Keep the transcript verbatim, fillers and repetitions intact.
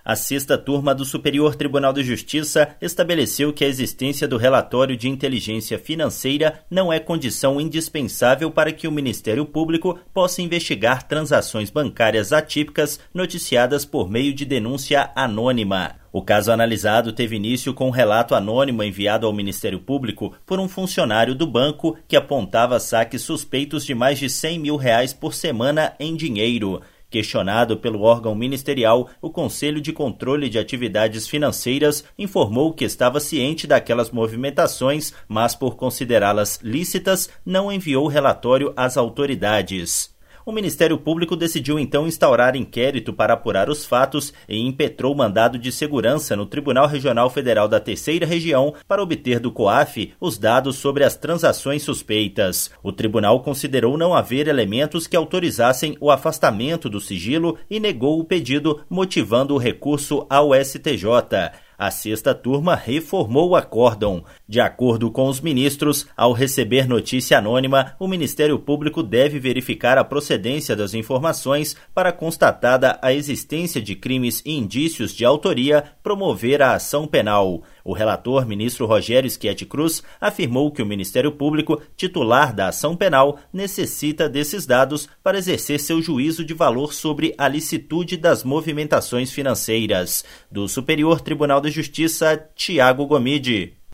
A sexta turma do Superior Tribunal de Justiça estabeleceu que a existência do relatório de inteligência financeira não é condição indispensável para que o Ministério Público possa investigar transações bancárias atípicas noticiadas por meio de denúncia anônima. O caso analisado teve início com um relato anônimo enviado ao Ministério Público por um funcionário do banco que apontava saques suspeitos de mais de cem mil reais por semana em dinheiro. Questionado pelo órgão ministerial, o Conselho de Controle de Atividades Financeiras informou que estava ciente daquelas movimentações, mas por considerá-las lícitas, não enviou relatório às autoridades. O Ministério Público decidiu então instaurar inquérito para apurar os fatos e impetrou mandado de segurança no Tribunal Regional Federal da Terceira Região para obter do COAF os dados sobre as transações suspeitas. O tribunal considerou não haver elementos que autorizassem o afastamento do sigilo e negou o pedido, motivando o recurso ao S T J. A sexta turma reformou o acórdão. De acordo com os ministros, ao receber notícia anônima, o Ministério Público deve verificar a procedência das informações para, constatada a existência de crimes e indícios de autoria, promover a ação penal. O relator, ministro Rogério Schietti Cruz, afirmou que o Ministério Público, titular da ação penal, necessita desses dados para exercer seu juízo de valor sobre a licitude das movimentações financeiras. Do Superior Tribunal de Justiça, Tiago Gomide.